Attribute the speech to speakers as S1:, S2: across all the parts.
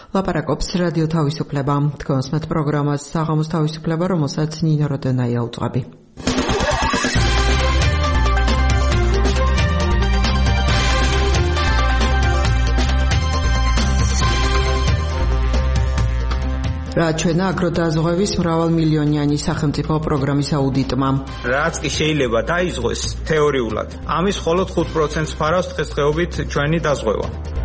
S1: ლაპარაკობს რადიო თავისუფლება. თქვენს met პროგრამას საღამოს თავისუფლება, რომელსაც ნინო როდენაია უძღვები. რაჩვენა აგროდაზღვევის მრავალმილიონიანი სახელმწიფო პროგრამის აუდიტმა.
S2: რაც კი შეიძლება დაიზღვეს თეორიულად, ამის მხოლოდ 5%-ს ფარავს დღესდღეობით ჩვენი დაზღვევა.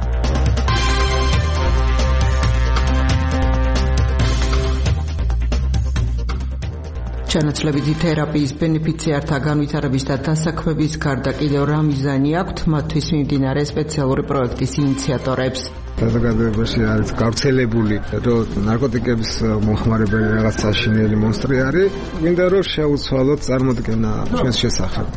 S1: ჩანაცვლებითი თერაპიის ბენეფიციართა განვითარების და დასაქმების გარდა კიდევ რა მიზანი აქვთ მათთვის მიმდინარე სპეციალური პროექტის ინიციატორებს.
S3: საზოგადოებაში არის გავრცელებული, რომ ნარკოტიკების მოხმარებელი რაღაც საშინელი მონსტრი არის, მინდა რომ შეუცვალოთ წარმოდგენა ჩვენს შესახებ.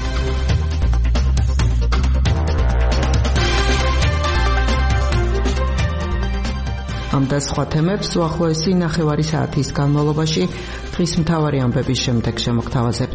S3: ამ და სხვა თემებს უახლოესი ნახევარი საათის განმავლობაში დღის მთავარი ამბების შემდეგ შემოგთავაზებთ.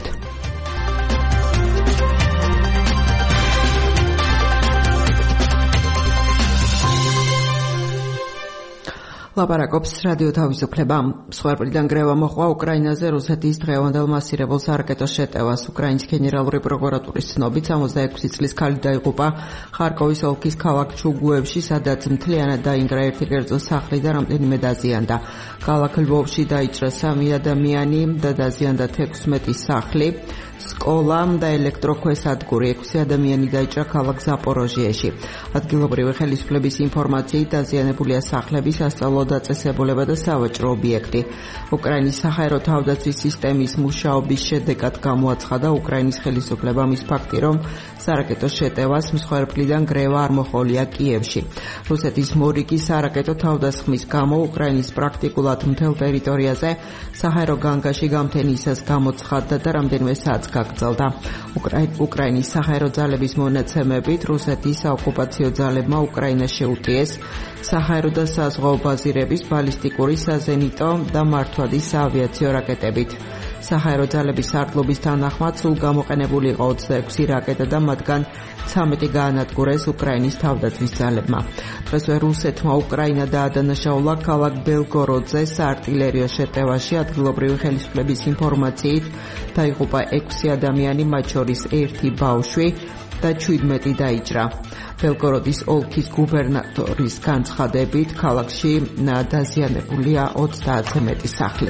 S3: ლაპარაკობს რადიო თავისუფლება. მსხვერპლიდან გრევა მოყვა უკრაინაზე რუსეთის დღევანდელ მასირებელ სარაკეტო შეტევას. უკრაინის გენერალური პროკურატურის ცნობით 66 წლის ქალი დაიღუპა ხარკოვის ოლქის ქალაქ ჩუგუევში, სადაც მთლიანად დაინგრა ერთი კერძო სახლი და რამდენიმე დაზიანდა. ქალაქ ლვოვში დაიჭრა 3 ადამიანი და დაზიანდა 16 სახლი. სკოლა და ელექტროქვესადგური 6 ადამიანი დაიჭრა ქალაქ ზაპოროჟიეში. ადგილობრივი ხელისუფლების ინფორმაციით დაზიანებულია სახლები, სასწავლო დაწესებულება და სავაჭრო ობიექტი. უკრაინის საჰაერო თავდაცვის სისტემის მუშაობის შედეგად გამოაცხადა უკრაინის ხელისუფლებამ ის ფაქტი, რომ სარაკეტო შეტევას მსხვერპლიდან გრევა არ მოჰყოლია კიევში. რუსეთის მორიგი სარაკეტო თავდასხმის გამო უკრაინის პრაქტიკულად მთელ ტერიტორიაზე საჰაერო განგაში გამთენისას გამოცხადდა და რამდენიმე საათს გაგრძელდა. უკრაინის საჰაერო ძალების მონაცემებით რუსეთის საოკუპაციო ძალებმა უკრაინას შეუტიეს საჰაერო და საზღვაო ბაზირების ბალისტიკური, საზენიტო და მართვადი საავიაციო რაკეტებით. საჰაერო ძალების სარდლობის თანახმად სულ გამოყენებული იყო 26 რაკეტა და მათგან 13 გაანადგურეს უკრაინის თავდაცვის ძალებმა. დღესვე რუსეთმა უკრაინა დაადანაშაულა ქალაქ ბელგოროდზე საარტილერიო შეტევაში. ადგილობრივი ხელისუფლების ინფორმაციით დაიღუპა 6 ადამიანი, მათ შორის 1 ბავშვი და 17 დაიჭრა. ბელგოროდის ოლქის გუბერნატორის განცხადებით ქალაქში დაზიანებულია 30-ზე მეტი სახლი.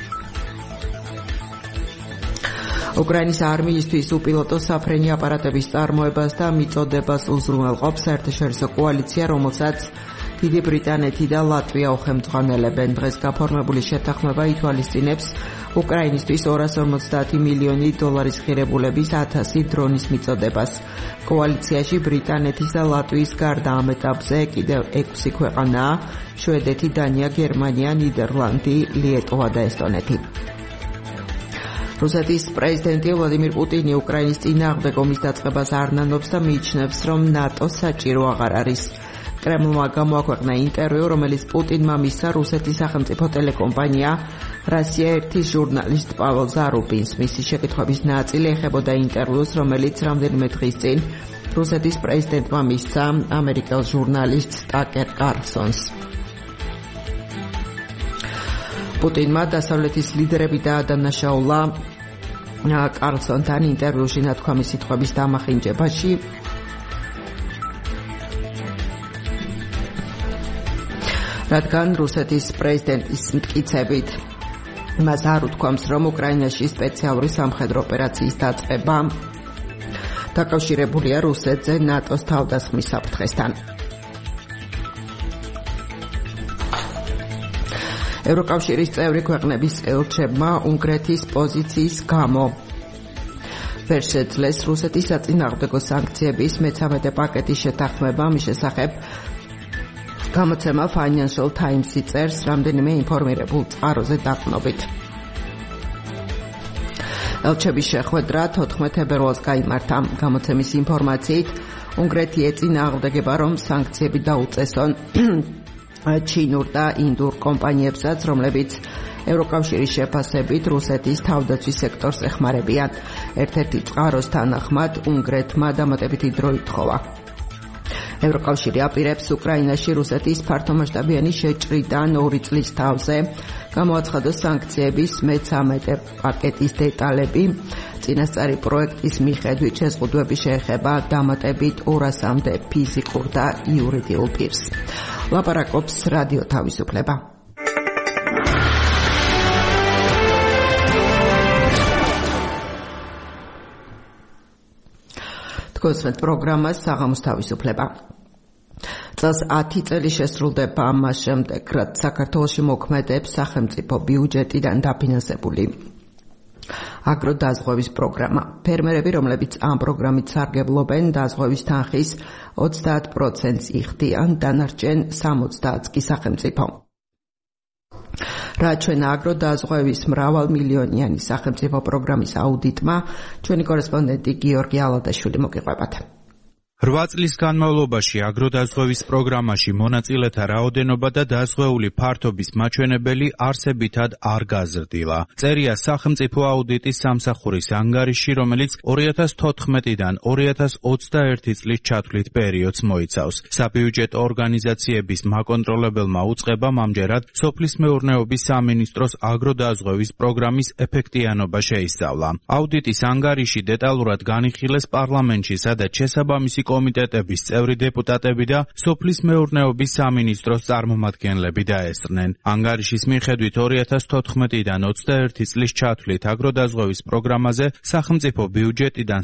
S3: უკრაინის არმიისთვის უპილოტო საფრენი აპარატების წარმოებას და მიწოდებას უზრუნველყოფს საერთაშორისო კოალიცია, რომელსაც დიდი ბრიტანეთი და ლატვია უხელმძღვანელებენ. დღეს გაფორმებული შეთანხმება ითვალისწინებს უკრაინისთვის 250 მილიონი დოლარის ღირებულების 1000 დრონის მიწოდებას. კოალიციაში ბრიტანეთის და ლატვიის გარდა ამ ეტაპზე კიდევ 6 ქვეყანაა: შვედეთი, დანია, გერმანია, ნიდერლანდი, ლიეტუვა და ესტონეთი. რუსეთის პრეზიდენტი ვლადიმირ პუტინი უკრაინის წინააღმდეგ ომის დაწყებას არ ნანობს და მიიჩნევს, რომ ნატო საჭირო აღარ არის. კრემლმა გამოაქვეყნა ინტერვიუ, რომელიც პუტინმა მისცა რუსეთის სახელმწიფო ტელეკომპანია რასია 1-ის ჟურნალისტ პაվել ზარუბინს. მისი შეკითხვების ნაწილი ეხებოდა ინტერვიუს, რომელიც რამდენიმე დღის წინ რუსეთის პრეზიდენტმა მისცა ამერიკელ ჟურნალისტ ტაკერ კარლსონს. პუტინმა დასავლეთის ლიდერები დაადანაშაულა კარლსონთან ინტერვიუში ნათქვამი სიტყვების დამახინჯებაში. რადგან რუსეთის პრეზიდენტის მტკიცებით მას არ უთქვამს, რომ უკრაინაში სპეციალური სამხედრო ოპერაციის დაწყება დაკავშირებულია რუსეთზე ნატოს თავდასხმის საფრთხესთან. ევროკავშირის წევრი ქვეყნების ელჩებმა უნგრეთის პოზიციის გამო ვერ შეძლეს რუსეთის საწინააღმდეგო სანქციების 13 პაკეტის შეთანხმება. მის შესახებ გამოცემა Financial Times-ი წერს რამდენიმე ინფორმირებულ წყაროზე დაყრდნობით. ელჩების შეხვედრა 14 თებერვალს გაიმართა. გამოცემის ინფორმაციით უნგრეთი ეწინააღმდეგება, რომ სანქციები დაუწესონ ჩინურ და ინდურ კომპანიებსაც, რომლებიც ევროკავშირის შეფასებით რუსეთის თავდაცვის სექტორს ეხმარებიან. ერთ-ერთი წყაროს თანახმად უნგრეთმა დამატებითი დრო ითხოვა. ევროკავშირი აპირებს უკრაინაში რუსეთის ფართომასშტაბიანი შეჭრიდან 2 წლის თავზე გამოაცხადოს სანქციების მე-13 პაკეტის დეტალები. წინასწარი პროექტის მიხედვით შეზღუდვები შეეხება დამატებით 200-მდე ფიზიკურ და იურიდიულ პირს. ლაპარაკობს რადიო თავისუფლება. გოსმეთ პროგრამას საღამოს თავისუფლება. წელს 10 წელი შესრულდება ამას შემდეგ, რაც საქართველოში მოქმედებს სახელმწიფო ბიუჯეტიდან დაფინანსებული აგროდაზღვევის პროგრამა. ფერმერები, რომლებიც ამ პროგრამით სარგებლობენ, დაზღვევის თანხის 30%-ს იხდიან, დანარჩენ 70%-ს კი სახელმწიფო. რაც ჩვენ აგროდაზღვევის მრავალმილიონიანი სახელმწიფო პროგრამის აუდიტმა, ჩვენი კორესპონდენტი გიორგი ალადაშვილი მოგიყვებათ.
S4: 8 წლის განმავლობაში აგროდაზღვევის პროგრამაში მონაწილეთა რაოდენობა და დაზღვეული ფართობის მაჩვენებელი არსებითად არ გაზრდილა. წერია სახელმწიფო აუდიტის სამსახურის ანგარიში, რომელიც 2014-დან 2021 წლის ჩათვლით პერიოდს მოიცავს. საბიუჯეტო ორგანიზაციების მაკონტროლებელმა უწყებამ ამჯერად სოფლის მეურნეობის სამინისტროს აგროდაზღვევის პროგრამის ეფექტიანობა შეისწავლა. აუდიტის ანგარიში დეტალურად განიხილეს პარლამენტში, სადაც შესაბამისი კომიტეტების წევრი დეპუტატები და სოფლის მეურნეობის სამინისტროს წარმომადგენლები დაესწრნენ. ანგარიშის მიხედვით 2014-დან 21 წლის ჩათვლით აგროდაზღვევის პროგრამაზე სახელმწიფო ბიუჯეტიდან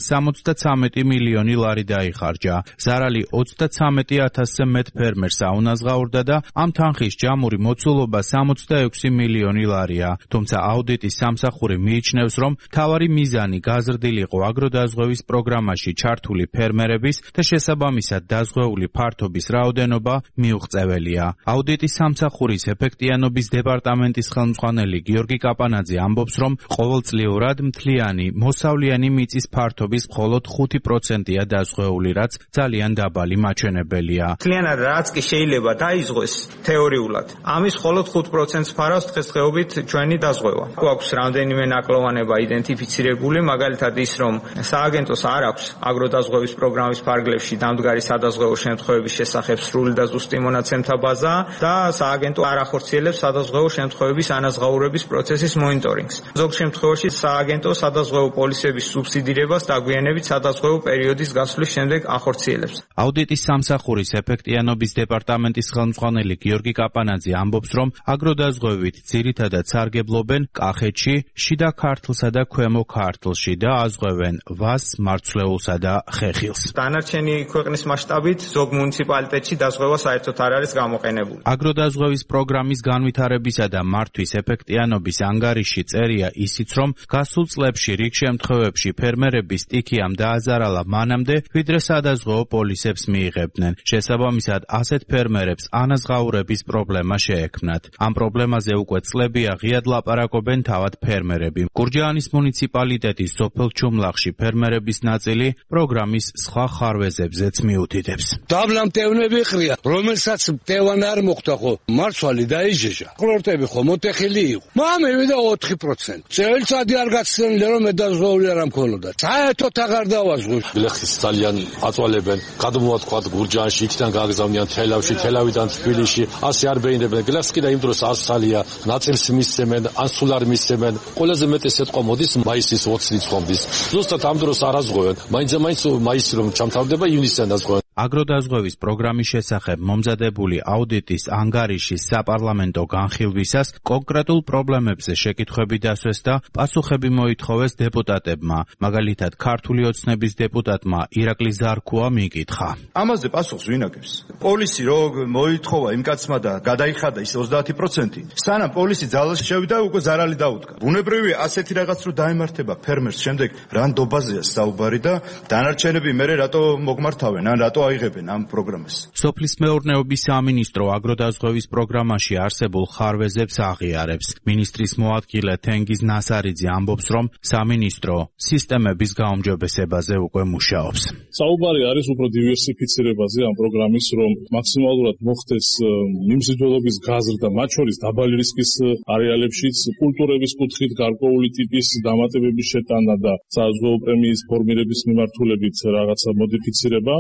S4: 73 მილიონი ლარი დაიხარჯა. ზარალი 33,000-ზე მეტ ფერმერს აუნაზღაურდა და ამ თანხის ჯამური მოცულობა 66 მილიონი ლარია. თუმცა აუდიტის სამსახური მიიჩნევს, რომ მთავარი მიზანი გაზრდილი იყო აგროდაზღვევის პროგრამაში ჩართული ფერმერების და შესაბამისად დაზღვეული ფართობის რაოდენობა მიუღწეველია. აუდიტის სამსახურის ეფექტიანობის დეპარტამენტის ხელმძღვანელი გიორგი კაპანაძე ამბობს, რომ ყოველწლიურად მთლიანი მოსავლიანი მიწის ფართობის მხოლოდ 5%-ია დაზღვეული, რაც ძალიან დაბალი მაჩვენებელია.
S2: მთლიანად რაც კი შეიძლება დაიზღვეს თეორიულად, ამის მხოლოდ 5%-ს ფარავს დღესდღეობით ჩვენი დაზღვევა. გვაქვს რამდენიმე ნაკლოვანება იდენტიფიცირებული, მაგალითად ის, რომ სააგენტოს არ აქვს აგროდაზღვევის პროგრამის ფარგლებში დამდგარი სადაზღვეო შემთხვევების შესახებ სრული და ზუსტი მონაცემთა ბაზა და სააგენტო არ ახორციელებს სადაზღვეო შემთხვევების ანაზღაურების პროცესის მონიტორინგს. ზოგ შემთხვევაში სააგენტო სადაზღვეო პოლისების სუბსიდირებას დაგვიანებით სადაზღვეო პერიოდის გასვლის შემდეგ ახორციელებს.
S4: აუდიტის სამსახურის ეფექტიანობის დეპარტამენტის ხელმძღვანელი გიორგი კაპანაძე ამბობს, რომ აგროდაზღვევით ძირითადად სარგებლობენ კახეთში, შიდა ქართლსა და ქვემო ქართლში და აზღვევენ ვას, მარცვლეულსა და ხეხილს.
S2: დანარჩენი ქვეყნის მასშტაბით ზოგ მუნიციპალიტეტში დაზღვევა საერთოდ არ არის გამოყენებული.
S4: აგროდაზღვევის პროგრამის განვითარებისა და მართვის ეფექტიანობის ანგარიში წერია ისიც, რომ გასულ წლებში რიგ შემთხვევებში ფერმერები სტიქიამ დააზარალა მანამდე, ვიდრე სადაზღვეო პოლისებს მიიღებდნენ. შესაბამისად, ასეთ ფერმერებს ანაზღაურების პრობლემა შეექმნათ. ამ პრობლემაზე უკვე წლებია ღიად ლაპარაკობენ თავად ფერმერები. გურჯაანის მუნიციპალიტეტის სოფელ ჩუმლახში ფერმერების ნაწილი პროგრამის სხვა ხარვეზებზეც მიუთითებს.
S5: დაბლა მტევნები ყრია, რომელსაც მტევან არ მოხდა ხო, მარცვალი დაიჟეჟა. ყლორტები ხო მოტეხილი იყო. მამევიდა 4%. წელიწადი არ გაცდენილი რომ მედაზღვეული არ ამქონოდა. საერთოდ აღარ დავაზღვევ.
S6: გლეხის ძალიან აწვალებენ. გადმოვათქვათ გურჯაანში, იქიდან გააგზავნიან თელავში, თელავიდან თბილისში. ასე არ ბეინებენ. გლეხს კი და იმ დროს ასწალია, ნაწილს მისცემენ, ან სულ არ მისცემენ. ყველაზე მეტი სიტყვა მოდის მაისის 20 წლამდის. ზუსტად ამ დროს არ აზღვევენ. მაინც მაისი რომ ჩამთავრდება ივნისიდან დაზღვევენ.
S4: აგროდაზღვევის პროგრამის შესახებ მომზადებული აუდიტის ანგარიშის საპარლამენტო განხილვისას კონკრეტულ პრობლემებზე შეკითხვები დასვეს და პასუხები მოითხოვეს დეპუტატებმა. მაგალითად, ქართული ოცნების დეპუტატმა ირაკლი ზარქუა მიკითხა.
S7: ამაზე პასუხს ვინ აკეთებს? პოლისი რო მოითხოვა იმ კაცმა და გადაიხადა ის 30%, სანამ პოლისი ძალაში შევიდა, უკვე ზარალი დაუდგა. ბუნებრივია ასეთი რაღაც რო დაემართება ფერმერს, შემდეგ რანდობაზეა საუბარი და დანარჩენები მერე რატო მოგმართავენ, ან რატო აიღებენ ამ პროგრამას.
S4: სოფლის მეურნეობის სამინისტრო აგროდაზღვევის პროგრამაში არსებულ ხარვეზებს აღიარებს. მინისტრის მოადგილე თენგიზ ნასარიძე ამბობს, რომ სამინისტრო სისტემების გაუმჯობესებაზე უკვე მუშაობს.
S8: საუბარი არის უფრო დივერსიფიცირებაზე ამ პროგრამის, რომ მაქსიმალურად მოხდეს მიმზიდველობის გაზრდა, მათ შორის დაბალი რისკის არეალებშიც, კულტურების კუთხით გარკვეული ტიპის დამატებების შეტანა და საზღვაო პრემიის ფორმირების მიმართულებით რაღაცა მოდიფიცირება. რა ტიპის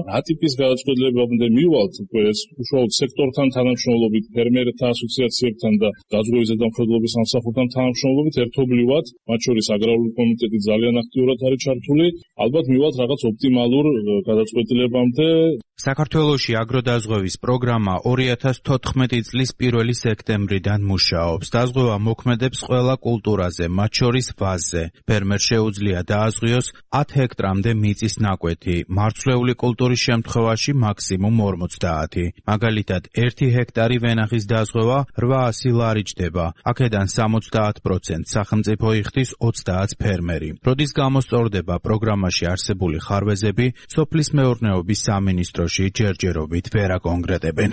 S8: სტრატეგიის გადაწყვეტილებამდე მივალთ, ეს უშუალოდ სექტორთან თანამშრომლობით, ფერმერთა ასოციაციებთან და დაზღვევის ზედამხედველობის სამსახურთან თანამშრომლობით ერთობლივად, მათ შორის აგრარული კომიტეტი ძალიან აქტიურად არის ჩართული, ალბათ მივალთ რაღაც ოპტიმალურ გადაწყვეტილებამდე.
S4: საქართველოში აგროდაზღვევის პროგრამა 2014 წლის 1 სექტემბრიდან მუშაობს. დაზღვევა მოქმედებს ყველა კულტურაზე, მათ შორის ვაზზე. ფერმერს შეუძლია დააზღვიოს 10 ჰექტრამდე მიწის ნაკვეთი, მარცვლეული კულტურის შემთხვევაში მაქსიმუმ 50. მაგალითად, 1 ჰექტარი ვენახის დაზღვევა 800 ლარი ჯდება. აქედან 70% სახელმწიფო იხდის 30 ფერმერი. როდის გამოსწორდება პროგრამაში არსებული ხარვეზები, სოფლის მეურნეობის სამინისტროში ჯერჯერობით ვერ აკონკრეტებენ.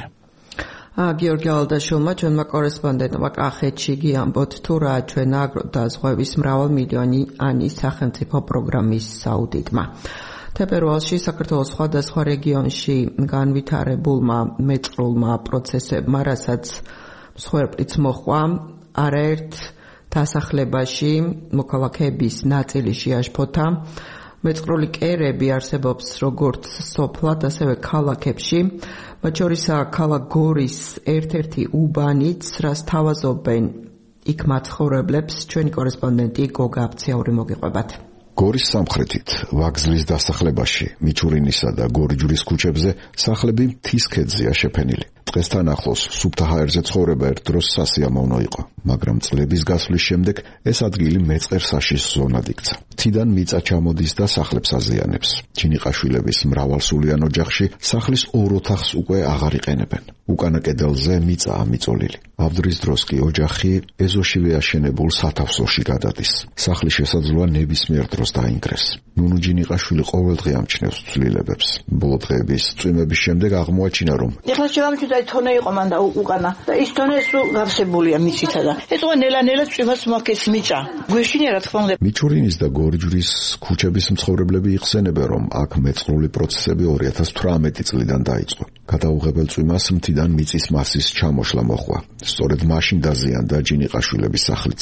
S3: გიორგი ალდაშვილმა ჩვენმა კორესპონდენტმა კახეთში გიამბოთ თუ რა ჩვენ აგროდაზღვევის მრავალმილიონიანი სახელმწიფო პროგრამის აუდიტმა. თებერვალში საქართველოს სხვადასხვა რეგიონში განვითარებულმა მეწყრულმა პროცესებმა, რასაც მსხვერპლიც მოჰყვა, არაერთ დასახლებაში მოქალაქეების ნაწილი შეაშფოთა. მეწყრული კერები არსებობს როგორც სოფლად, ასევე ქალაქებში. მათ შორისაა ქალაქ გორის ერთ-ერთი უბანიც, რაც თავაზობენ იქ მაცხოვრებლებს. ჩვენი კორესპონდენტი გოგა აფციაური მოგიყვებათ.
S9: გორის სამხრეთით, ვაგზლის დასახლებაში, მიჩურინისა და გორიჯვრის ქუჩებზე სახლები მთის ქედზეა შეფენილი. დღესთან ახლოს სუფთა ჰაერზე ცხოვრება ერთ დროს სასიამოვნო იყო, მაგრამ წლების გასვლის შემდეგ ეს ადგილი მეწყერ საშიშ ზონად იქცა. მთიდან მიწა ჩამოდის და სახლებს აზიანებს. ჩინიყაშვილების მრავალსულიან ოჯახში სახლის 2 ოთახს უკვე აღარ იყენებენ. უკანა კედელზე მიწაა მიწოლილი. ავდრის დროს კი ოჯახი ეზოშივე აშენებულ სათავსოში გადადის. სახლის შესაძლოა ნებისმიერ დროს დაინგრეს. ნუნუ ჯინიყაშვილი ყოველდღე ამჩნევს ცვლილებებს. ბოლო დღეების წვიმების შემდეგ აღმოაჩინა, რომ
S10: ეხლა შევამჩნევ თონე იყო მან და უკანა და ის თონე ეს გავსებულია მიწითა და ეტყვა ნელა-ნელა წვიმას მოაქეს მიწა. გვეშინია რა თქმა უნდა.
S9: მიჩურინის და გორიჯვრის ქუჩების მცხოვრებლები იხსენებენ, რომ აქ მეწყრული პროცესები 2018 წლიდან დაიწყო. გადაუღებელ წვიმას მთიდან მიწის მასის ჩამოშლა მოჰყვა. სწორედ მაშინ დაზიანდა ჯინიყაშვილების სახლიც.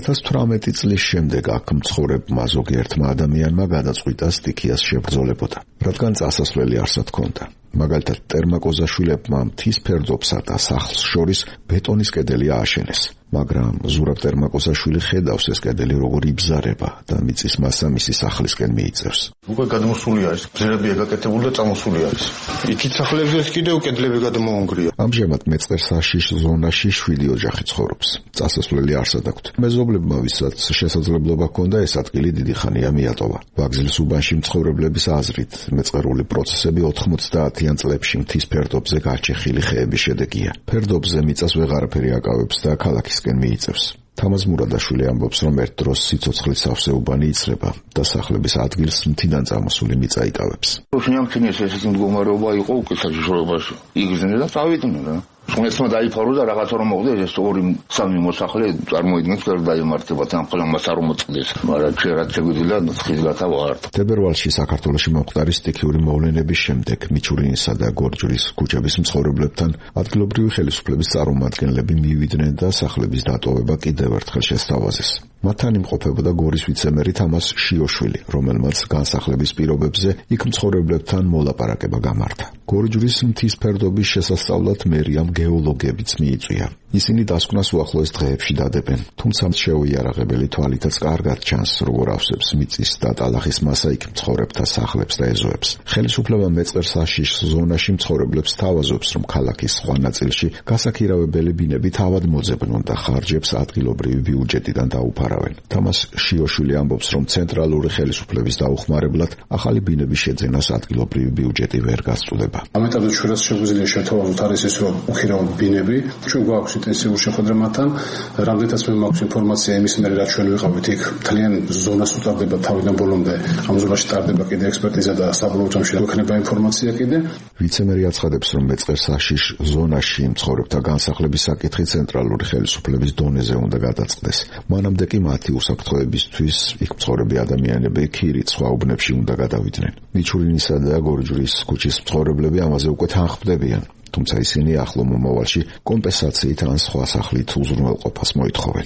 S9: 2018 წლის შემდეგ აქ მცხოვრებმა ზოგიერთმა ადამიანმა გადაწყვიტა სტიქიას შებრძოლებოდა, რადგან წასასვლელი არსად ჰქონდა. მაგალითად, ტერმაკოზაშვილებმა მთის ფერდობსა და სახლს შორის ბეტონის კედელი ააშენეს. მაგრამ ზურაბ ტერმაკოზაშვილი ხედავს ეს კედელი როგორ იბზარება და მიწის მასა მისი სახლისკენ მიიწევს.
S11: უკვე გადმოსული არის, ბზერებია გაკეთებული და წამოსული არის. იქით სახლებზე კიდევ კედლები გადმოანგრია.
S9: ამჟამად მეწყერ საშიშ ზონაში 7 ოჯახი ცხოვრობს. წასასვლელი არსად აქვთ. მეზობლებმა, ვისაც შესაძლებლობა ჰქონდა, ეს ადგილი დიდი ხანია მიატოვა. ვაგზლის უბანში მცხოვრებლების აზრით, მეწყრული პროცესები 90-იან წლებში მთის ფერდობზე გაჩეხილი ხეების შედეგია. ფერდობზე მიწას ვეღარაფერი აკავებს და ქალაქისკენ მიიწევს. თამაზ მურადაშვილი ამბობს, რომ ერთ დროს სიცოცხლის სავსე უბანი იცრება და სახლების ადგილს მთიდან წამოსული მიწა იკავებს.
S11: შინამჩნიეს ესეთი მდგომარეობა იყო უკვე საშიშროებაში. იგრძნე და წავიდნენ რა. ხუნესმა დაიფარო და რაღაცა რომ მოხდეს, ეს 2-3 მოსახლე წარმოიდგინეს ვერ დაემართება თან ხოლმე არ მოწყდეს. მაგრამ შეიძლება შეგვიძლია ცხის გათავართ.
S9: თებერვალში საქართველოში მომხდარი სტიქიური მოვლენების შემდეგ მიჩურინისა და გორჯვრის ქუჩების მცხოვრებლებთან ადგილობრივი ხელისუფლების წარმომადგენლები მივიდნენ და სახლების დატოვება კიდევ ერთხელ შესთავაზეს. მათთან იმყოფებოდა გორის ვიცემერი თამაზ შიოშვილი, რომელმაც განსახლების პირობებზე იქ მცხოვრებლებთან მოლაპარაკება გამართა. გორჯვრის მთის ფერდობის შესასწავლად მერიამ გეოლოგებიც მიიწვია. ისინი დასკვნას უახლოეს დღეებში დადებენ, თუმცა შეუიარაღებელი თვალითაც კარგად ჩანს, როგორ ავსებს მიწის და ტალახის მასა იქ მცხოვრებთა სახლებს და ეზოებს. ხელისუფლება მეწყერ საშიშ ზონაში მცხოვრებლებს თავაზობს, რომ ქალაქის სხვა ნაწილში გასაქირავებელი ბინები თავად მოძებნონ და ხარჯებს ადგილობრივი ბიუჯეტიდან დაუფარავენ. თამას შიოშვილი ამბობს, რომ ცენტრალური ხელისუფლების დაუხმარებლად ახალი ბინების შეძენას ადგილობრივი ბიუჯეტი ვერ გასწვდება.
S12: ამ ეტაპზე ჩვენაც შეგვიძლია შევთავაზოთ არის ის, რომ უქირავთ ბინები, ჩვენ გვაქვს ინტენსიური შეხვედრა მათთან, რამდენიც მე მაქვს ინფორმაცია იმის მიერ რაც ჩვენ ვიყავით იქ, ძალიან ზონას უტარდება თავიდან ბოლომდე, ამ ზონაში ტარდება კიდე ექსპერტიზა და საბოლოო ჯამში გვექნება ინფორმაცია კიდე.
S9: ვიცემერი აცხადებს, რომ მეწყერ საშიშ ზონაში მცხოვრებთა განსახლების საკითხი ცენტრალური ხელისუფლების დონეზე უნდა გადაწყდეს. მანამდე კი მათი უსაფრთხოებისთვის იქ მცხოვრები ადამიანები ქირით სხვა უბნებში უნდა გადავიდნენ. მიჩურინისა და გორჯვრის ქუჩის მცხოვრებლები ამაზე უკვე თანხმდებიან. თუმცა ისინი ახლო მომავალში კომპენსაციით ან სხვა სახლით უზრუნველყოფას მოითხოვენ.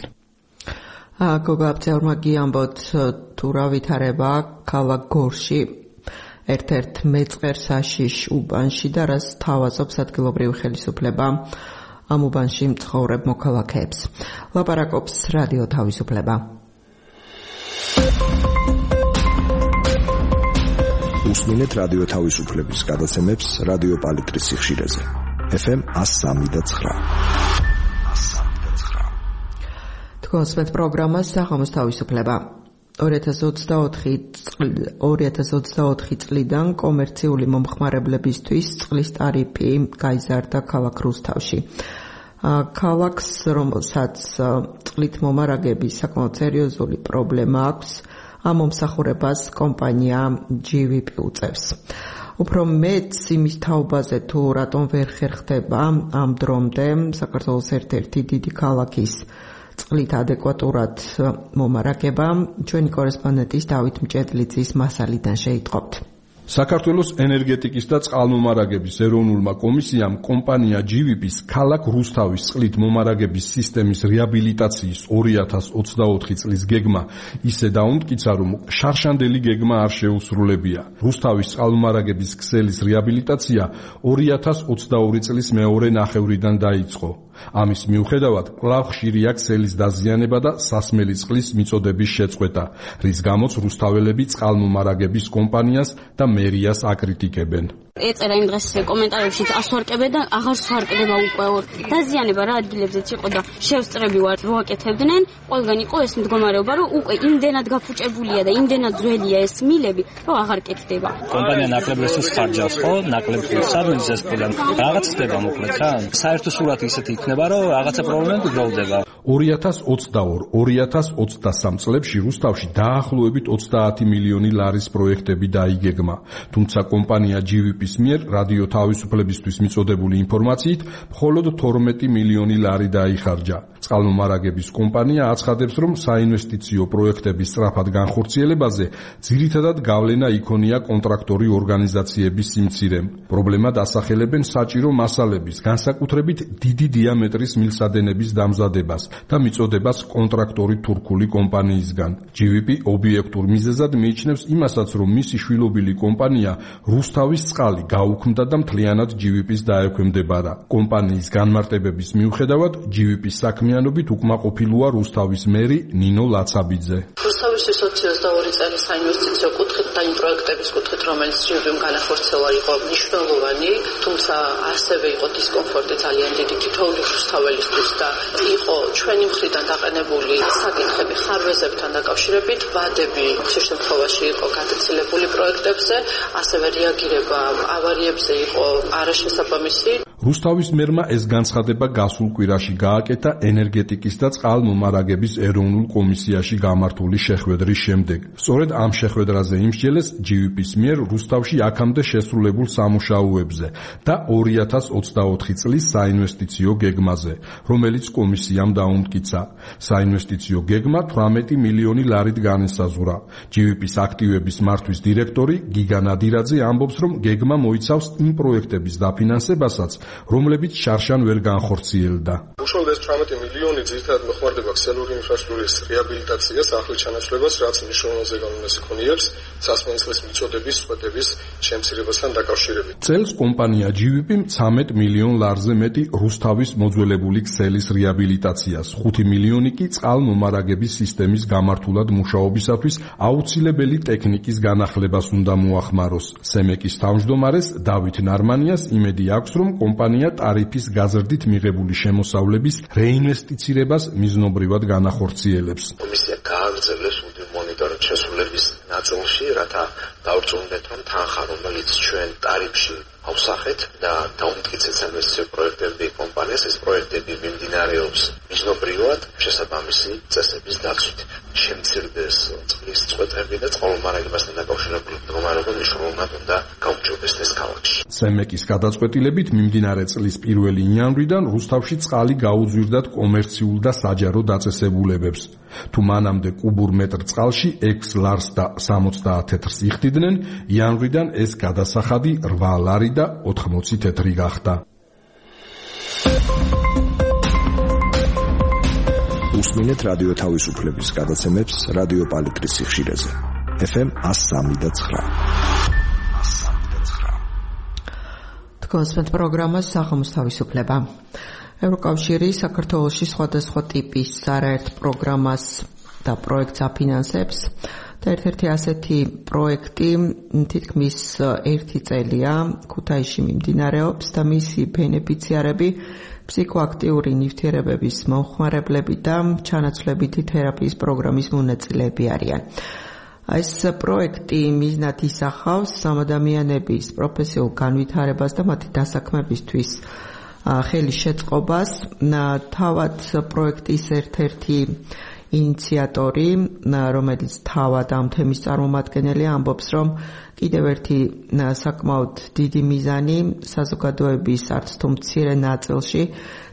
S3: გოგა აფციაურმა გიამბოთ თუ რა ვითარება ქალაქ გორში. ერთ-ერთ მეწყერს აშიშ უბანში და რაც თავაზობს ადგილობრივი ხელისუფლება ამ უბანში მცხოვრებ მოქალაქეებს. ლაპარაკობს რადიო თავისუფლება.
S9: უსმინეთ რადიო თავისუფლების გადაცემებს რადიო პალიტრის სიხშირეზე. FM 103.9.
S3: თქვენს პროგრამას საღამოს თავისუფლება. 2024 წლიდან კომერციული მომხმარებლებისთვის წყლის ტარიფი გაიზარდა ქალაქ რუსთავში. ქალაქს, რომელსაც წყლით მომარაგების საკმაოდ სერიოზული პრობლემა აქვს, ამ მომსახურებას კომპანია GVP უწევს. უფრო მეც იმის თაობაზე თუ რატომ ვერ ხერხდება ამ დრომდე საქართველოს ერთ-ერთი დიდი ქალაქის წყლით ადეკვატურად მომარაგება, ჩვენი კორესპონდენტის დავით მჭედლიძის მასალიდან შეიტყობთ.
S13: საქართველოს ენერგეტიკის და წყალმომარაგების ეროვნულმა კომისიამ კომპანია GVP-ს ქალაქ რუსთავის წყლით მომარაგების სისტემის რეაბილიტაციის 2024 წლის გეგმა ისე დაუმტკიცა, რომ შარშანდელი გეგმა არ შეუსრულებია. რუსთავის წყალმომარაგების ქსელის რეაბილიტაცია 2022 წლის მეორე ნახევრიდან დაიწყო. ამის მიუხედავად, კვლავ ხშირია ქსელის დაზიანება და სასმელი წყლის მიწოდების შეწყვეტა, რის გამოც რუსთაველები წყალმომარაგების კომპანიას და მერიას აკრიტიკებენ.
S14: ეწერა იმ დღეს კომენტარებში ასვარკებენ და აღარ სვარკდება უკვე. დაზიანება რა ადგილებზეც იყო და შევსწრები ვარ ვაკეთებდნენ, ყველგან იყო ეს მდგომარეობა, რომ უკვე იმდენად გაფუჭებულია და იმდენად ძველია ეს მილები, რომ აღარ კეთდება.
S15: კომპანია ნაკლებ რესურსს ხარჯავს, ხო? ნაკლებ სადმის ეს პრობლემა. რაღაც ხდება მოკლედ რა. საერთო სურათი ისეთი იქნება, რომ რაღაცა პრობლემები გროვდება.
S13: 2022-2023 წლებში რუსთავში დაახლოებით 30 მილიონი ლარის პროექტები დაიგეგმა. თუმცა კომპანია GVP-ს მიერ რადიო თავისუფლებისთვის მიწოდებული ინფორმაციით მხოლოდ 12 მილიონი ლარი დაიხარჯა. წყალმომარაგების კომპანია აცხადებს, რომ საინვესტიციო პროექტების სწრაფად განხორციელებაზე ძირითადად გავლენა იქონია კონტრაქტორი ორგანიზაციების სიმცირემ. პრობლემად ასახელებენ საჭირო მასალების, განსაკუთრებით დიდი დიამეტრის მილსადენების დამზადებას და მიწოდებას კონტრაქტორი თურქული კომპანიისგან. GVP ობიექტურ მიზეზად მიიჩნევს იმასაც, რომ მისი შვილობილი კომპანია რუსთავის წყალი გაუქმდა და მთლიანად GVP-ს დაექვემდებარა. კომპანიის განმარტებების მიუხედავად, GVP-ს საქმიანობით უკმაყოფილოა რუსთავის მერი ნინო ლაცაბიძე.
S16: რუსთავის 22 წელი საინვესტიციო კუთხით და იმ პროექტების კუთხით, რომელიც GVP-მ განახორციელა, იყო მნიშვნელოვანი, თუმცა ასევე იყო დისკომფორტი ძალიან დიდი თითოეული რუსთაველისთვის და იყო ჩვენი მხრიდან დაყენებული საკითხები ხარვეზებთან დაკავშირებით, ვადები ხშირ შემთხვევაში იყო გაგრძელებული პროექტებზე, ასევე რეაგირება ავარიებზე იყო არაშესაბამისი.
S13: რუსთავის მერმა ეს განცხადება გასულ კვირაში გააკეთა ენერგეტიკის და წყალმომარაგების ეროვნულ კომისიაში გამართული შეხვედრის შემდეგ. სწორედ ამ შეხვედრაზე იმსჯელეს GVP-ს მიერ რუსთავში აქამდე შესრულებულ სამუშაოებზე და 2024 წლის საინვესტიციო გეგმაზე, რომელიც კომისიამ დაუმტკიცა. საინვესტიციო გეგმა 18 მილიონი ლარით განისაზღვრა. GVP-ს აქტივების მართვის დირექტორი გიგა ნადირაძე ამბობს, რომ გეგმა მოიცავს იმ პროექტების დაფინანსებასაც, რომლებიც შარშან ვერ განხორციელდა.
S17: უშუალოდ 18 მილიონი ძირითადად მოხმარდება ქსელური ინფრასტრუქტურის რეაბილიტაციას, ახლის ჩანაცვლებას, რაც მნიშვნელოვანი გავლენას იქონიებს სასმენწყლის მიწოდების სვეტების შემცირებასთან დაკავშირებით.
S13: წელს კომპანია GVP 13 მილიონ ლარზე მეტი რუსთავის მოძველებული ქსელის რეაბილიტაციას, 5 მილიონი კი წყალმომარაგების სისტემის გამართულად მუშაობისათვის აუცილებელი ტექნიკის განახლებას უნდა მოახმაროს. სემეკის თავმჯდომარეს დავით ნარმანიას იმედი აქვს, რომ კომპანია ტარიფის გაზრდით მიღებული შემოსავლების რეინვესტიცირებას მიზნობრივად განახორციელებს.
S18: კომისია გააგრძელებს მონიტორინგ შესრულების ნაწილში, რათა დავრწმუნდეთ, რომ თანხა, რომელიც ჩვენ ტარიფში ავსახეთ და დაუმტკიცეთ ინვესტიციო პროექტები კომპანიას, ეს პროექტები მიმდინარეობს მიზნობრივად შესაბამისი წესების დაცვით. შემცირდეს წყლის წყვეტები და წყალმომარაგებასთან დაკავშირებული მდგომარეობა მნიშვნელოვნად უნდა გაუმჯობესდეს ქალაქში.
S13: სემეკის გადაწყვეტილებით მიმდინარე წლის 1 იანვრიდან რუსთავში წყალი გაუძვირდათ კომერციულ და საჯარო დაწესებულებებს. თუ მანამდე კუბურ მეტრ წყალში 6 ლარს და 70 თეთრს იხდიდნენ, იანვრიდან ეს გადასახადი 8 ლარი და 80 თეთრი გახდა.
S9: უსმინეთ რადიო თავისუფლების გადაცემებს რადიო პალიტრის სიხშირეზე. FM 103.9.
S3: გასვენთ პროგრამას საღამოს თავისუფლება. ევროკავშირი საქართველოში სხვადასხვა ტიპის არაერთ პროგრამას და პროექტს აფინანსებს და ერთ-ერთი ასეთი პროექტი თითქმის 1 წელია ქუთაისში მიმდინარეობს და მისი ბენეფიციარები ფსიქოაქტიური ნივთიერებების მომხმარებლები და ჩანაცვლებითი თერაპიის პროგრამის მონაწილეები არიან. ეს პროექტი მიზნად ისახავს ადამიანების პროფესიულ განვითარებას და მათი დასაქმებისთვის ხელის შეწყობას. თავად პროექტის ერთ-ერთი ინიციატორი, რომელიც თავად ამ თემის წარმომადგენელი, ამბობს, რომ კიდევ ერთი საკმაოდ დიდი მიზანი საზოგადოების არც თუ მცირე ნაწილში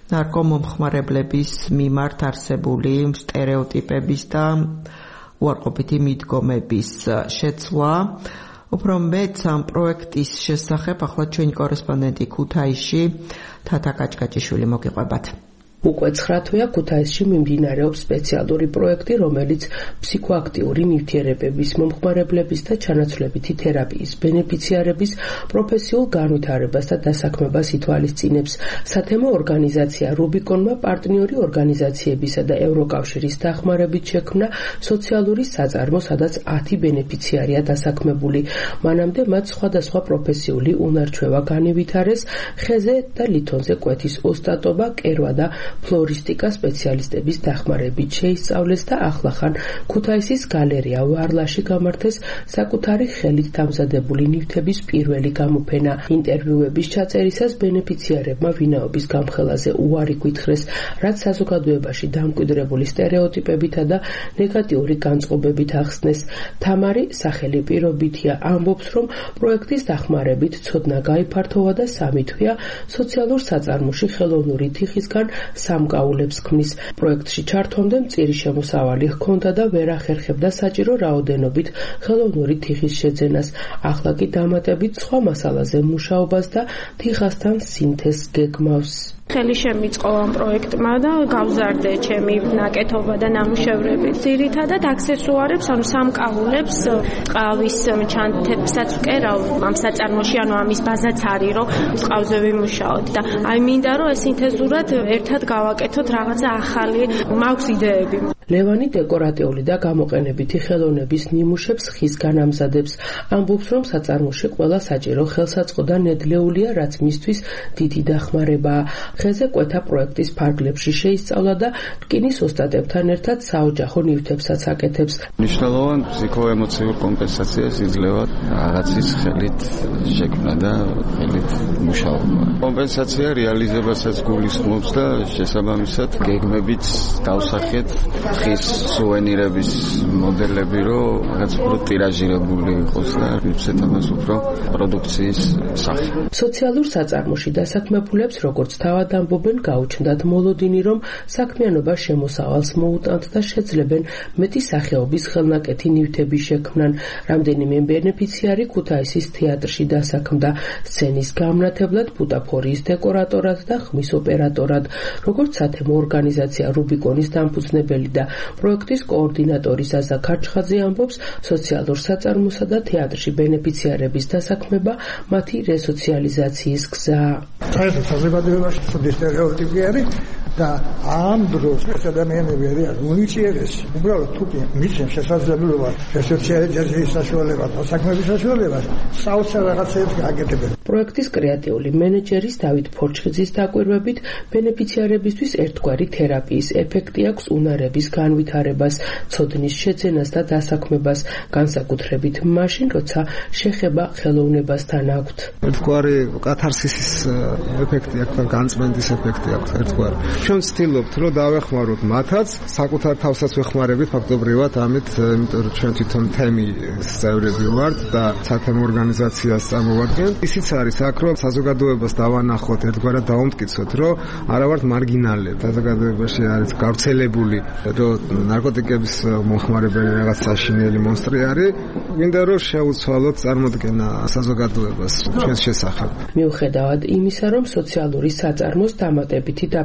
S3: ნარკომომხმარებლების მიმართ არსებული სტერეოტიპების და უარყოფითი მიდგომების შეცვლა. უფრო მეც ამ პროექტის შესახებ ახლა ჩვენი კორესპონდენტი ქუთაისში თათა კაჭკაჭიშვილი მოგიყვებათ.
S19: უკვე 9 თვეა ქუთაისში მიმდინარეობს სპეციალური პროექტი, რომელიც ფსიქოაქტიური ნივთიერებების მომხმარებლების და ჩანაცვლებითი თერაპიის ბენეფიციარების პროფესიულ განვითარებას და დასაქმებას ითვალისწინებს. სათემო ორგანიზაცია რუბიკონმა პარტნიორი ორგანიზაციებისა და ევროკავშირის დახმარებით შექმნა სოციალური საწარმო, სადაც 10 ბენეფიციარია დასაქმებული. მანამდე მათ სხვადასხვა პროფესიული უნარჩვევა განივითარეს, ხეზე და ლითონზე კვეთის ოსტატობა, კერვა და ფლორისტიკა სპეციალისტების დახმარებით შეისწავლეს და ახლახან ქუთაისის გალერეა ვარლაში გამართეს საკუთარი ხელით დამზადებული ნივთების პირველი გამოფენა. ინტერვიუების ჩაწერისას ბენეფიციარებმა ვინაობის გამხელაზე უარი გითხრეს, რაც საზოგადოებაში დამკვიდრებული სტერეოტიპებითა და ნეგატიური განწყობებით ახსნეს. თამარი სახელი პირობითია, ამბობს, რომ პროექტის დახმარებით ცოდნა გაიფართოვა და 3 თვეა სოციალურ საწარმოში ხელოვნური თიხისგან სამკაულებს ქმნის. პროექტში ჩართვამდე მწირი შემოსავალი ჰქონდა და ვერ ახერხებდა საჭირო რაოდენობით ხელოვნური თიხის შეძენას. ახლა კი დამატებით სხვა მასალაზე მუშაობას და თიხასთან სინთეზს გეგმავს.
S20: ხელი შემიწყო ამ პროექტმა და გავზარდე ჩემი ნაკეთობა და ნამუშევრები. ძირითადად აქსესუარებს, ანუ სამკაულებს, ყავის ჩანთებსაც ვკერავ ამ საწარმოში, ანუ ამის ბაზაც არის, რომ ყავზე ვიმუშაოთ და აი მინდა რომ ეს სინთეზურად ერთად გავაკეთოთ რაღაცა ახალი, მაქვს იდეები. ლევანი დეკორატიული და გამოყენებითი ხელოვნების ნიმუშებს ხისგან ამზადებს. ამბობს, რომ საწარმოში ყველა საჭირო ხელსაწყო და ნედლეულია, რაც მისთვის დიდი დახმარებაა. ხეზე კვეთა პროექტის ფარგლებში შეისწავლა და რკინის ოსტატებთან ერთად საოჯახო ნივთებსაც აკეთებს.
S21: მნიშვნელოვან ფსიქოემოციურ კომპენსაციას იძლევა რაღაცის ხელით შექმნა და ხელით მუშაობა. კომპენსაცია რეალიზებასაც გულისხმობს და შესაბამისად გეგმებით დავსახეთ ხის სუვენირების მოდელები, რომ რაღაც უფრო ტირაჟირებული იყოს და ისეთამას უფრო პროდუქციის სახე.
S19: სოციალურ საწარმოში დასაქმებულებს, როგორც თავად ამბობენ, გაუჩნდათ მოლოდინი, რომ საქმიანობა შემოსავალს მოუტანთ და შეძლებენ მეტი სახეობის ხელნაკეთი ნივთების შექმნან. რამდენიმე ბენეფიციარი ქუთაისის თეატრში დასაქმდა სცენის გამნათებლად, ბუტაფორიის დეკორატორად და ხმის ოპერატორად. როგორც სათემო ორგანიზაცია რუბიკონის დამფუძნებელი და პროექტის კოორდინატორი ზაზა ქარჩხაძე ამბობს, სოციალურ საწარმოსა და თეატრში ბენეფიციარების დასაქმება მათი რესოციალიზაციის გზა.
S22: საზოგადოებაში ცუდი სტერეოტიპი არის და ამ დროს ეს ადამიანები არიან უნიჭიერესი. უბრალოდ თუ მისცემ შესაძლებლობა რესოციალიზაციის საშუალებას, დასაქმების საშუალებას, საოცარ რაღაცებს გააკეთებენ.
S19: პროექტის კრეატიული მენეჯერის დავით ფორჩხიძის დაკვირვებით, ბენეფიციარებისთვის ერთგვარი თერაპიის ეფექტი აქვს უნარების განვითარებას, ცოდნის შეძენას და დასაქმებას, განსაკუთრებით მაშინ, როცა შეხება ხელოვნებასთან აქვთ.
S23: ერთგვარი კათარსისის ეფექტი აქვს, განწმენდის ეფექტი აქვს ერთგვარი. ჩვენ ვცდილობთ, რომ დავეხმაროთ მათაც, საკუთარ თავსაც ვეხმარებით ფაქტობრივად ამით, იმიტომ რომ ჩვენ თვითონ თემის წევრები ვართ და სათემო ორგანიზაციას წარმოვადგენთ. ისიც არის აქ, რომ საზოგადოებას დავანახოთ, ერთგვარად დავამტკიცოთ, რომ არა ვართ მარგინალები. საზოგადოებაში არის გავრცელებული, რომ ნარკოტიკების მომხმარებელი რაღაც საშინელი მონსტრი არის. გვინდა რომ შეუცვალოთ წარმოდგენა საზოგადოებას ჩვენს შესახებ.
S19: მიუხედავად იმისა, რომ სოციალური საწარმოს დამატებითი დაფინანსება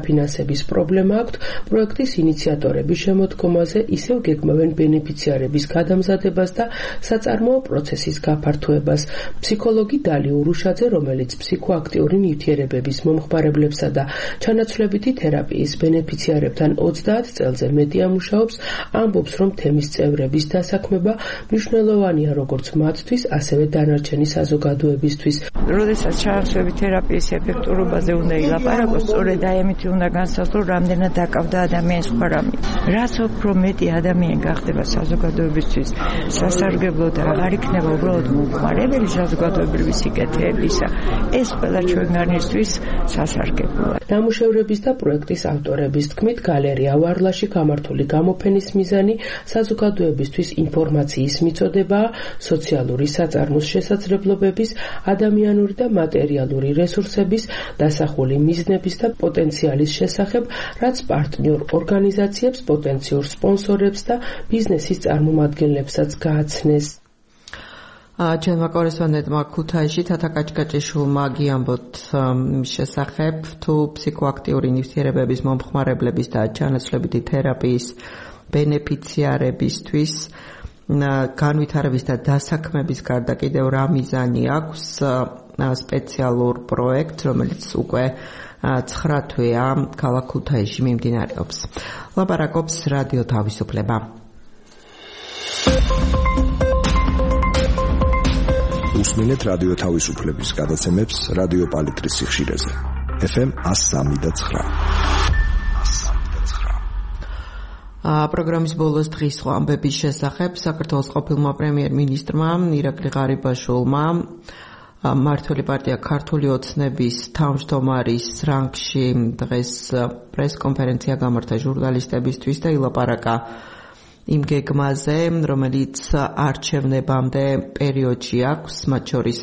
S19: გადაწყვეტების პრობლემა აქვთ, პროექტის ინიციატორები შემოდგომაზე ისევ გეგმავენ ბენეფიციარების გადამზადებას და საწარმოო პროცესის გაფართოებას. ფსიქოლოგი დალი ურუშაძე, რომელიც ფსიქოაქტიური ნივთიერებების მომხმარებლებსა და ჩანაცვლებითი თერაპიის ბენეფიციარებთან 30 წელზე მეტი ამუშაობს, ამბობს, რომ თემის წევრების დასაქმება მნიშვნელოვანია როგორც მათთვის, ასევე დანარჩენი საზოგადოებისთვის.
S1: როდესაც ჩანაცვლებით თერაპიის ეფექტურობაზე უნდა ილაპარაკოს, სწორედ აი ამითი უნდა განსაზღვრო, რამდენად დაკავდა ადამიანს სხვა რამე. რაც უფრო მეტი ადამიანი გახდება საზოგადოებისთვის სასარგებლო და აღარ იქნება უბრალოდ მომხმარებელი საზოგადოებრივი სიკეთეებისა, ეს ყველა ჩვენგანისთვის სასარგებლოა.
S19: ნამუშევრების და პროექტის ავტორების თქმით, გალერეა ვარლაში გამართული გამოფენის მიზანი საზოგადოებისთვის ინფორმაციის მიწოდებაა, სოციალური საწარმოს შესაძლებლობების, ადამიანური და მატერიალური რესურსების, დასახული მიზნების და პოტენციალის შესახებ, რაც პარტნიორ ორგანიზაციებს, პოტენციურ სპონსორებს და ბიზნესის წარმომადგენლებსაც გააცნეს.
S3: ჩვენმა კორესპონდენტმა ქუთაისში თათა კაჭკაჭიშვილმა გიამბოთ შესახებ, თუ ფსიქოაქტიური ნივთიერებების მომხმარებლების და ჩანაცვლებითი თერაპიის ბენეფიციარებისთვის განვითარების და დასაქმების გარდა კიდევ რა მიზანი აქვს სპეციალურ პროექტს, რომელიც უკვე 9 თვეა ქალაქ ქუთაისში მიმდინარეობს. ლაპარაკობს რადიო თავისუფლება.
S2: უსმენთ რადიო თავისუფლების გადაცემებს რადიო პალიტრის სიხშირეზე. FM 103.9.
S3: პროგრამის ბოლოს დღის სხვა ამბების შესახებ საქართველოს ყოფილმა პრემიერ-მინისტრმა ირაკლი ღარიბაშვილმა მმართველი პარტია ქართული ოცნების თავმჯდომარის რანგში დღეს პრესკონფერენცია გამართა ჟურნალისტებისთვის და ilaparaqa იმ გეგმაზე, რომელიც არჩევნებამდე პერიოდში აქვს, მათ შორის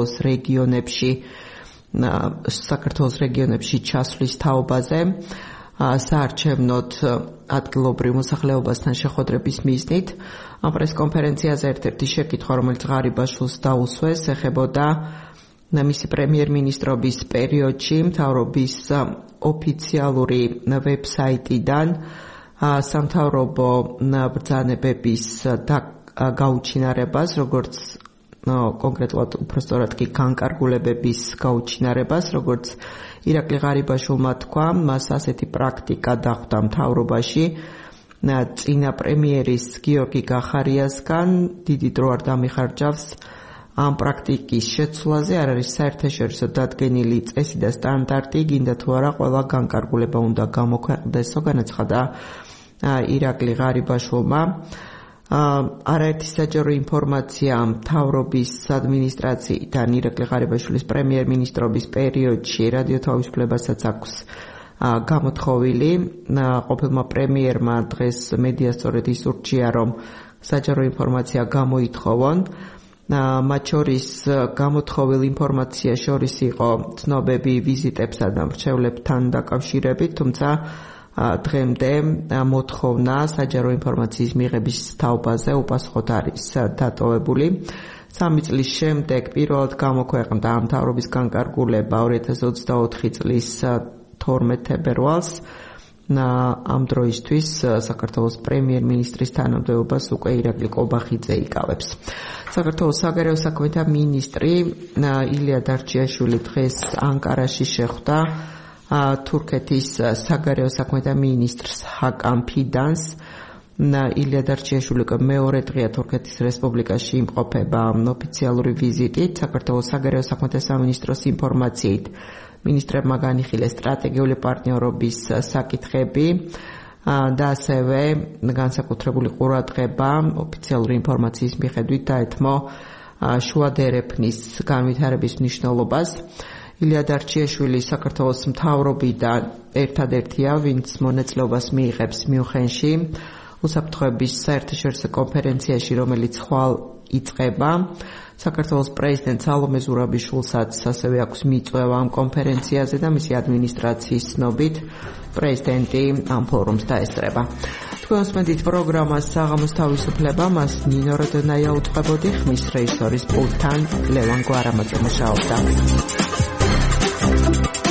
S3: საქართველოს რეგიონებში ჩასვლის თაობაზე, საარჩევნოდ ადგილობრივ მოსახლეობასთან შეხვედრების მიზნით. ამ პრესკონფერენციაზე ერთ-ერთი შეკითხვა, რომელიც ღარიბაშვილს დაუსვეს, ეხებოდა მისი პრემიერ-მინისტრობის პერიოდში მთავრობის ოფიციალური ვებსაიტიდან სამთავრობო ბრძანებების გაუჩინარებას, როგორც კონკრეტულად უпростоრად კი განკარგულებების გაუჩინარებას, როგორც ირაკლი ღარიბაშვილმა თქვა, მას ასეთი პრაქტიკა დახვდა მთავრობაში წინა პრემიერის გიორგი გახარიასგან, დიდი დრო არ დამიხარჯავს ამ პრაქტიკის შეცვლაზე, არ არის საერთაშორისო დადგენილი წესი და სტანდარტი, გინდა თუ არა ყველა განკარგულება უნდა გამოქვეყნდესო, განაცხადა ირაკლი ღარიბაშვილმა. არაერთი საჯარო ინფორმაცია მთავრობის ადმინისტრაციიდან ირაკლი ღარიბაშვილის პრემიერ-მინისტრობის პერიოდში რადიო თავისუფლებასაც აქვს გამოთხოვილი. ყოფილმა პრემიერმა დღეს მედია სწორედ ის ურჩია, რომ საჯარო ინფორმაცია გამოითხოვონ. მათ შორის გამოთხოვილ ინფორმაცია შორის იყო ცნობები ვიზიტებსა და მრჩევლებთან დაკავშირებით, თუმცა დღემდე მოთხოვნა საჯარო ინფორმაციის მიღების თაობაზე უპასუხოდ არის დატოვებული. 3 წლის შემდეგ პირველად გამოქვეყნდა მთავრობის განკარგულება 2024 წლის 12 თებერვალს. ამ დროისთვის საქართველოს პრემიერ-მინისტრის თანამდებობას უკვე ირაკლი ყობახიძე იკავებს. საქართველოს საგარეო საქმეთა მინისტრი ილია დარჩიაშვილი დღეს ანკარაში შეხვდა თურქეთის საგარეო საქმეთა მინისტრს ჰაკან ფიდანს. ილია დარჩიაშვილი მეორე დღეა თურქეთის რესპუბლიკაში იმყოფება ოფიციალური ვიზიტით. საქართველოს საგარეო საქმეთა სამინისტროს ინფორმაციით მინისტრებმა განიხილეს სტრატეგიული პარტნიორობის საკითხები და ასევე განსაკუთრებული ყურადღება ოფიციალური ინფორმაციის მიხედვით დაეთმო შუადერეფნის განვითარების მნიშვნელობას. ილია დარჩიაშვილი საქართველოს მთავრობიდან ერთადერთია, ვინც მონაწილეობას მიიღებს მიუნხენში უსაფრთხოების საერთაშორისო კონფერენციაში, რომელიც ხვალ იწყება. საქართველოს პრეზიდენტ სალომე ზურაბიშვილსაც ასევე აქვს მიწვევა ამ კონფერენციაზე და მისი ადმინისტრაციის ცნობით პრეზიდენტი ამ ფორუმს დაესწრება. თქვენ უსმენთ პროგრამას საღამოს თავისუფლება, მას ნინო როდონაია უწყებოდი, ხმის რეჟისორის პულტთან ლევან გვარამაძე მუშაობდა.